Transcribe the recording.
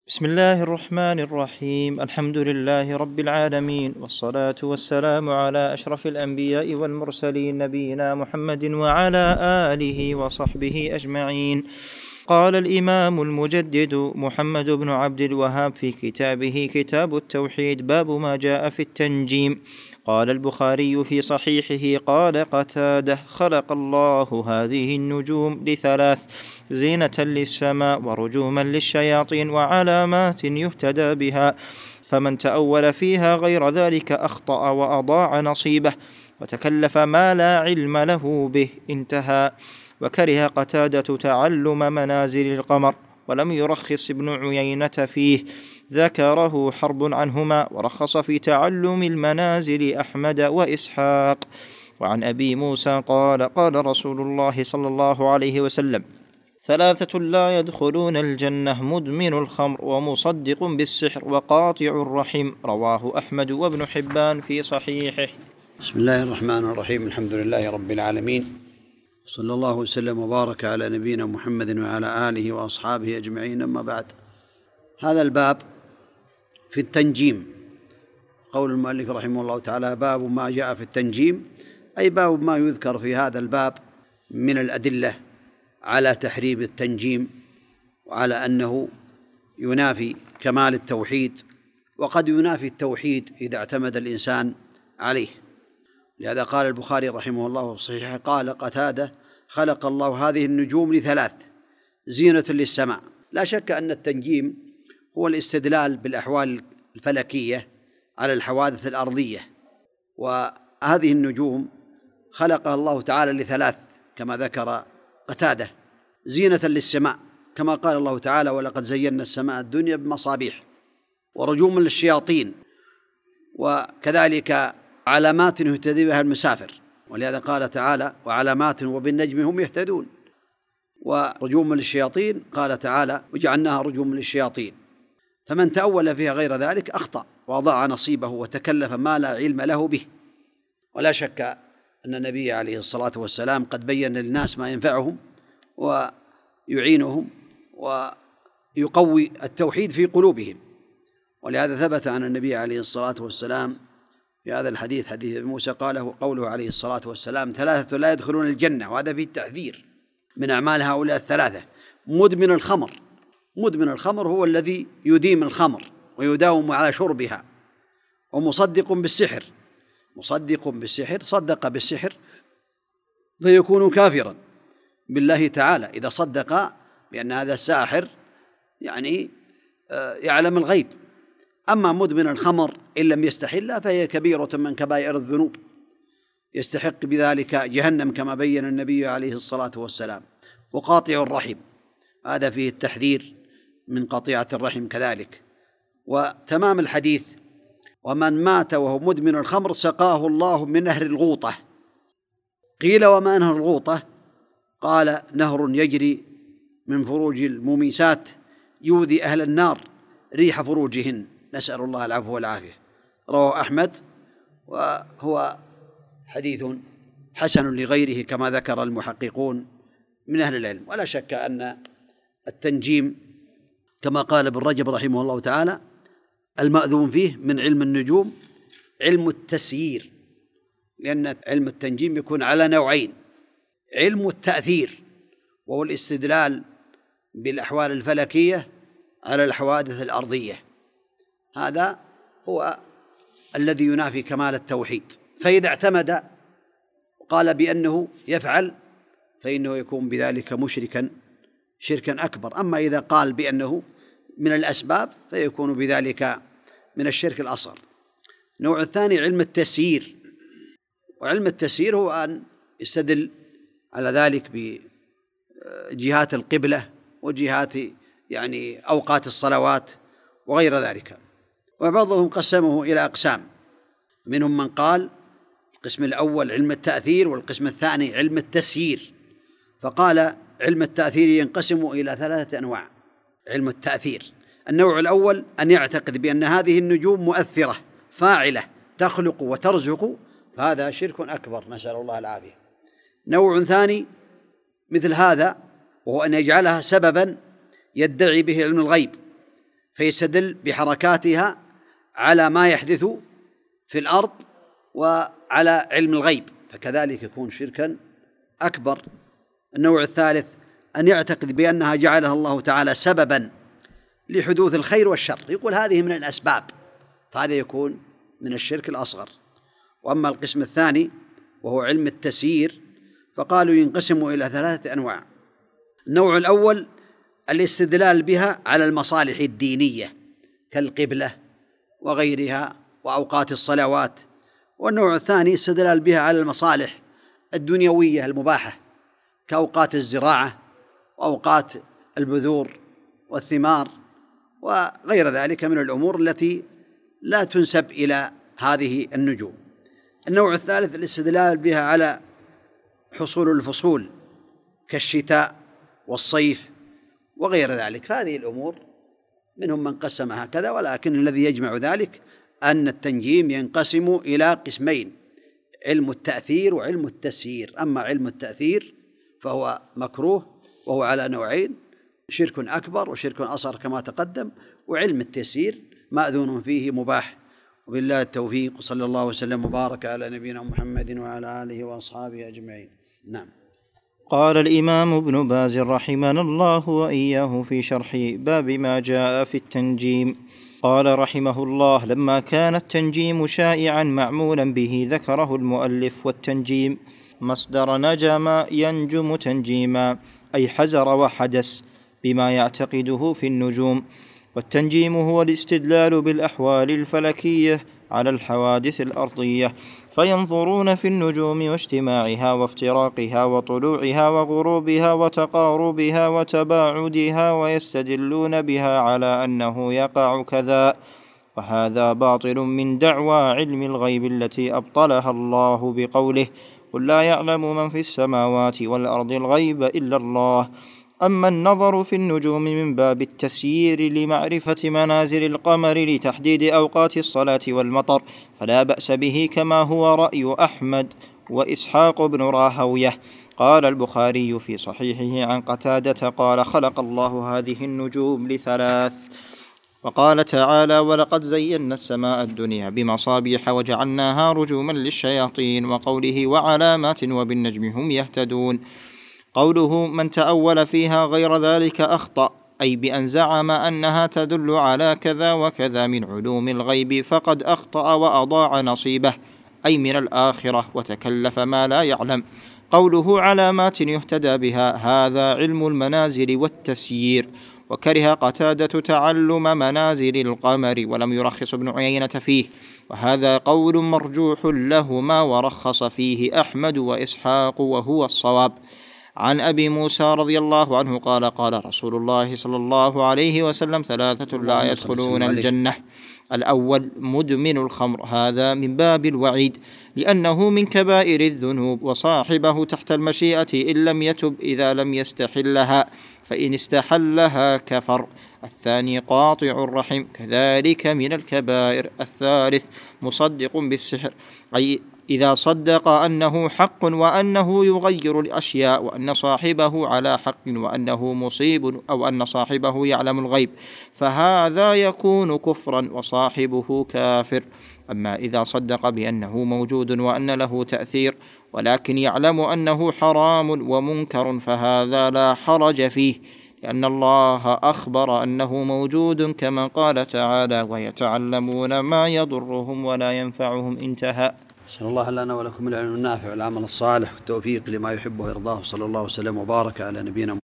بسم الله الرحمن الرحيم. الحمد لله رب العالمين، والصلاة والسلام على أشرف الأنبياء والمرسلين نبينا محمد وعلى آله وصحبه أجمعين. قال الإمام المجدد محمد بن عبد الوهاب في كتابه كتاب التوحيد: باب ما جاء في التنجيم. قال البخاري في صحيحه: قال قتادة: خلق الله هذه النجوم لثلاث: زينة للسماء، ورجوما للشياطين، وعلامات يهتدى بها، فمن تأول فيها غير ذلك أخطأ وأضاع نصيبه وتكلف ما لا علم له به. انتهى. وكره قتادة تعلم منازل القمر، ولم يرخص ابن عيينة فيه، ذكره حرب عنهما، ورخص في تعلم المنازل أحمد وإسحاق. وعن أبي موسى قال: قال رسول الله صلى الله عليه وسلم: ثلاثة لا يدخلون الجنة: مدمن الخمر، ومصدق بالسحر، وقاطع الرحم. رواه أحمد وابن حبان في صحيحه. بسم الله الرحمن الرحيم. الحمد لله رب العالمين، صلى الله وسلم وبارك على نبينا محمد وعلى آله وأصحابه أجمعين. أما بعد، هذا الباب في التنجيم. قول المؤلف رحمه الله تعالى: باب ما جاء في التنجيم، أي باب ما يذكر في هذا الباب من الأدلة على تحريم التنجيم، وعلى أنه ينافي كمال التوحيد، وقد ينافي التوحيد إذا اعتمد الإنسان عليه. لهذا قال البخاري رحمه الله في صحيحه: قال قتادة: خلق الله هذه النجوم لثلاث: زينة للسماء. لا شك أن التنجيم هو الاستدلال بالأحوال الفلكية على الحوادث الأرضية، وهذه النجوم خلقها الله تعالى لثلاث كما ذكر قتادة: زينة للسماء كما قال الله تعالى: ولقد زينا السماء الدنيا بمصابيح، ورجوما للشياطين، وكذلك علامات يهتدي بها المسافر، ولهذا قال تعالى: وعلامات وبالنجم هم يهتدون. ورجوما للشياطين قال تعالى: وجعلناها رجوما للشياطين، فمن تأول فيها غير ذلك أخطأ وأضاع نصيبه وتكلف ما لا علم له به. ولا شك أن النبي عليه الصلاة والسلام قد بين للناس ما ينفعهم ويعينهم ويقوي التوحيد في قلوبهم. ولهذا ثبت عن النبي عليه الصلاة والسلام في هذا الحديث، حديث أبي موسى، قوله عليه الصلاة والسلام: ثلاثة لا يدخلون الجنة، وهذا فيه التحذير من أعمال هؤلاء الثلاثة: مدمن الخمر. مدمن الخمر هو الذي يديم الخمر ويداوم على شربها. ومصدق بالسحر. مصدق بالسحر، صدق بالسحر فيكون كافرا بالله تعالى إذا صدق بأن هذا الساحر يعلم الغيب. أما مدمن الخمر إن لم يستحلها فهي كبيرة من كبائر الذنوب، يستحق بذلك جهنم كما بين النبي عليه الصلاة والسلام. وقاطع الرحم، هذا فيه التحذير من قطيعة الرحم كذلك. وتمام الحديث: ومن مات وهو مدمن الخمر سقاه الله من نهر الغوطة. قيل: وما نهر الغوطة؟ قال: نهر يجري من فروج المميسات يؤذي أهل النار ريح فروجهن، نسأل الله العفو والعافية. رواه أحمد، وهو حديث حسن لغيره كما ذكر المحققون من أهل العلم. ولا شك أن التنجيم كما قال ابن رجب رحمه الله تعالى: المأذون فيه من علم النجوم علم التسيير، لأن علم التنجيم يكون على نوعين: علم التأثير وهو الاستدلال بالأحوال الفلكية على الحوادث الأرضية، هذا هو الذي ينافي كمال التوحيد. فإذا اعتمد وقال بأنه يفعل فإنه يكون بذلك مشركا شركا أكبر. أما إذا قال بأنه من الأسباب فيكون بذلك من الشرك الأصغر. النوع الثاني علم التسيير. وعلم التسيير هو أن يستدل على ذلك بجهات القبلة وجهات أوقات الصلوات وغير ذلك. وبعضهم قسمه إلى أقسام: منهم من قال القسم الأول علم التأثير، والقسم الثاني علم التسيير. فقال: علم التأثير ينقسم إلى ثلاثة أنواع. علم التأثير: النوع الأول أن يعتقد بأن هذه النجوم مؤثرة فاعلة تخلق وترزق، فهذا شرك أكبر، نسأل الله العافية. نوع ثاني مثل هذا، وهو أن يجعلها سببا يدعي به علم الغيب، فيستدل بحركاتها على ما يحدث في الأرض وعلى علم الغيب، فكذلك يكون شركا أكبر. النوع الثالث أن يعتقد بأنها جعلها الله تعالى سببا لحدوث الخير والشر، يقول هذه من الأسباب، فهذا يكون من الشرك الأصغر. وأما القسم الثاني وهو علم التسيير فقالوا ينقسم إلى 3 أنواع. النوع الأول الاستدلال بها على المصالح الدينية كالقبلة وغيرها وأوقات الصلوات. والنوع الثاني استدلال بها على المصالح الدنيوية المباحة كأوقات الزراعة وأوقات البذور والثمار وغير ذلك من الأمور التي لا تنسب إلى هذه النجوم. النوع الثالث الاستدلال بها على حصول الفصول كالشتاء والصيف وغير ذلك. فهذه الأمور منهم من قسمها هكذا، ولكن الذي يجمع ذلك أن التنجيم ينقسم إلى قسمين: علم التأثير وعلم التسيير. أما علم التأثير فهو مكروه وهو على نوعين: شرك أكبر وشرك أصغر كما تقدم، وعلم التسيير مأذون فيه مباح. وبالله التوفيق، صلى الله وسلم وبارك على نبينا محمد وعلى آله وأصحابه أجمعين. نعم. قال الإمام ابن باز رحمنا الله وإياه في شرح باب ما جاء في التنجيم، قال رحمه الله: لما كان التنجيم شائعا معمولا به ذكره المؤلف: والتنجيم مصدر نجم ينجم تنجيما، أي حزر وحدث بما يعتقده في النجوم. والتنجيم هو الاستدلال بالأحوال الفلكية على الحوادث الأرضية، فينظرون في النجوم واجتماعها وافتراقها وطلوعها وغروبها وتقاربها وتباعدها ويستدلون بها على أنه يقع كذا. وهذا باطل من دعوى علم الغيب التي أبطلها الله بقوله: قل لا يعلم من في السماوات والأرض الغيب إلا الله. أما النظر في النجوم من باب التسيير لمعرفة منازل القمر لتحديد أوقات الصلاة والمطر فلا بأس به، كما هو رأي أحمد وإسحاق بن راهويه. قال البخاري في صحيحه عن قتادة قال: خلق الله هذه النجوم ل3. وقال تعالى: ولقد زينا السماء الدنيا بمصابيح وجعلناها رجوما للشياطين. وقوله: وعلامات وبالنجم هم يهتدون. قوله: من تأول فيها غير ذلك أخطأ، أي بأن زعم أنها تدل على كذا وكذا من علوم الغيب فقد أخطأ وأضاع نصيبه، أي من الآخرة، وتكلف ما لا يعلم. قوله: علامات يهتدى بها، هذا علم المنازل والتسيير. وكره قتادة تعلم منازل القمر ولم يرخص ابن عيينة فيه، وهذا قول مرجوح لهما ورخص فيه أحمد وإسحاق وهو الصواب. عن أبي موسى رضي الله عنه قال: قال رسول الله صلى الله عليه وسلم: 3 لا يدخلون الجنة: الأول مدمن الخمر، هذا من باب الوعيد لأنه من كبائر الذنوب، وصاحبه تحت المشيئة إن لم يتب إذا لم يستحلها، فإن استحلها كفر. الثاني قاطع الرحم، كذلك من الكبائر. الثالث مصدق بالسحر، أي إذا صدق أنه حق وأنه يغير الأشياء وأن صاحبه على حق وأنه مصيب، أو أن صاحبه يعلم الغيب، فهذا يكون كفرا وصاحبه كافر. أما إذا صدق بأنه موجود وأن له تأثير ولكن يعلم أنه حرام ومنكر فهذا لا حرج فيه، لأن الله أخبر أنه موجود كما قال تعالى: ويتعلمون ما يضرهم ولا ينفعهم. انتهى. أسأل الله لنا ولكم العلم النافع والعمل الصالح والتوفيق لما يحبه ويرضاه، صلى الله وسلم وبارك على نبينا